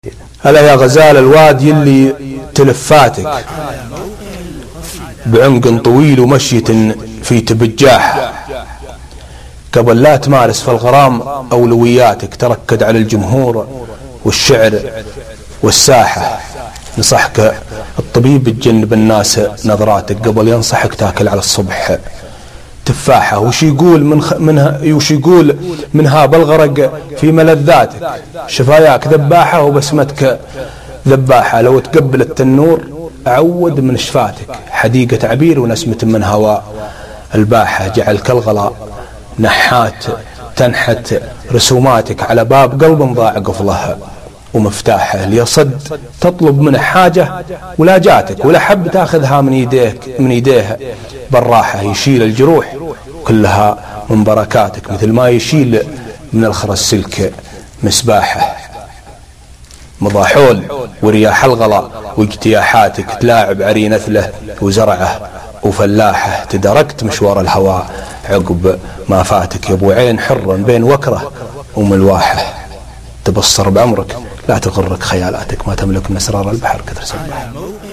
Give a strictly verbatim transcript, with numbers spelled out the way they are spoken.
هلا يا غزال الواد يلي تلفاتك بعنق طويل ومشية في تبجاح، قبل لا تمارس في الغرام أولوياتك تركد على الجمهور والشعر والساحة. نصحك الطبيب تجنب الناس نظراتك قبل ينصحك تاكل على الصبح تفاحة. وش يقول من خ... منها وش يقول منها بالغرق في ملذاتك، شفاياك ذباحة وبسمتك ذباحة. لو تقبل التنور أعود من شفاتك، حديقة عبير ونسمة من هواء الباحة. جعلك الغلاء نحات تنحت رسوماتك على باب قلب ضاع قفله ومفتاحه. ليصد تطلب منه حاجة ولا جاتك، ولا حب تاخذها من يديك من يديه بالراحة. يشيل الجروح كلها من بركاتك مثل ما يشيل من الخرس سلك مسباحه. مضاحول ورياح الغلا واجتياحاتك تلاعب عرين أثله وزرعه وفلاحه. تدركت مشوار الهواء عقب ما فاتك يا ابو عين حرا بين وكره وملواحه. تبصر بعمرك لا تغرك خيالاتك، ما تملك من اسرار البحر كثر سباحه.